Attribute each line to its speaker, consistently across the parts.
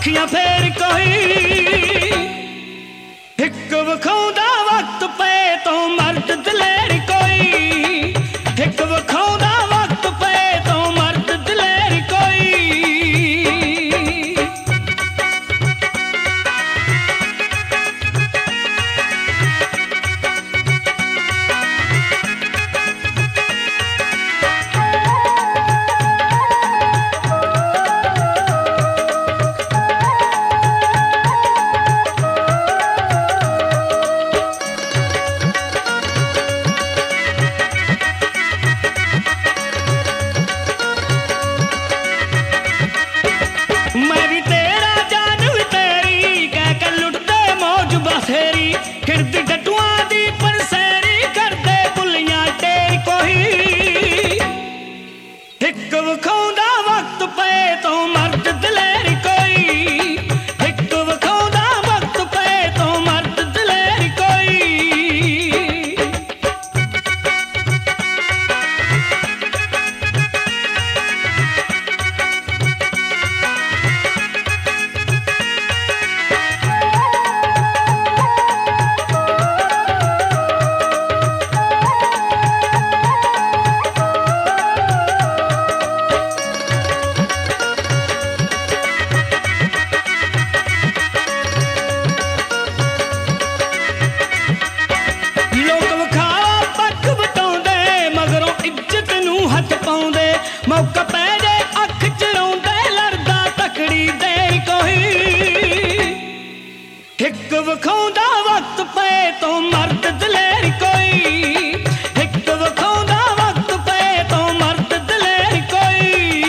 Speaker 1: अखियां फेर कोई हिक वखाउंदा वक्त पे तो मर्द दिलेर कोई हिक वखाउंदा वक्त पे तो मर्द दिलेर कोई किरदी डटुआं दी परसेरी करदे बुलियां टेर कोई हिक वखाउंदा वक्त पे तो मर्द दिलेर कोई हिक वखाउंदा वक्त पे तो मर्द दिलेर कोई मौका पै जे अख चढ़ाउंदे लड़दा तकड़ी देर कोई हिक वखाउंदा वक्त पे तो मर्द दिलेर कोई हिक वखाउंदा वक्त पे तो मर्द दिलेर कोई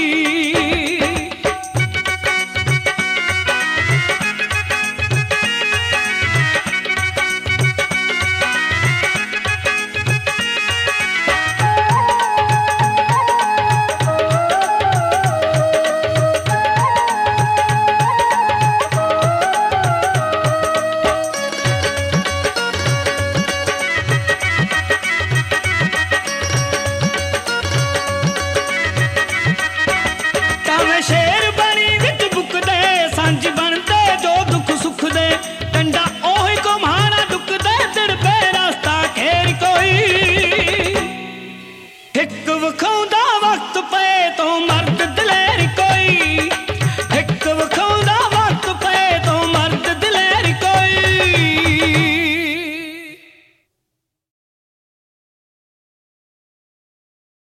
Speaker 1: शेर बनी विच बुकदे सांझ बनदे जो दुख सुख दे डंडा ओही घुमाना दुखदे दिल पे रास्ता घेर कोई हिक वखाउंदा वक्त पे तो